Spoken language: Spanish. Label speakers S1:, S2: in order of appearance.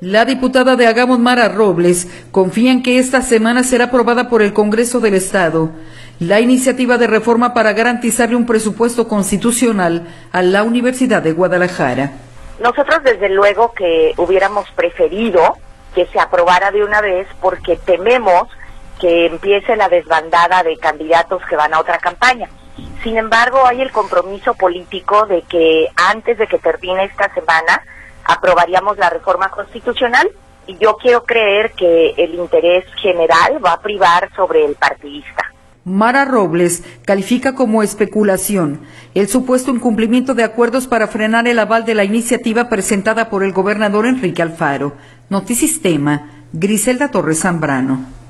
S1: La diputada de Agamos, Mara Robles, confía en que esta semana será aprobada por el Congreso del Estado la iniciativa de reforma para garantizarle un presupuesto constitucional a la Universidad de Guadalajara.
S2: Nosotros desde luego que hubiéramos preferido que se aprobara de una vez porque tememos que empiece la desbandada de candidatos que van a otra campaña. Sin embargo, hay el compromiso político de que antes de que termine esta semana aprobaríamos la reforma constitucional y yo quiero creer que el interés general va a privar sobre el partidista.
S1: Mara Robles califica como especulación el supuesto incumplimiento de acuerdos para frenar el aval de la iniciativa presentada por el gobernador Enrique Alfaro. Notisistema, Griselda Torres Zambrano.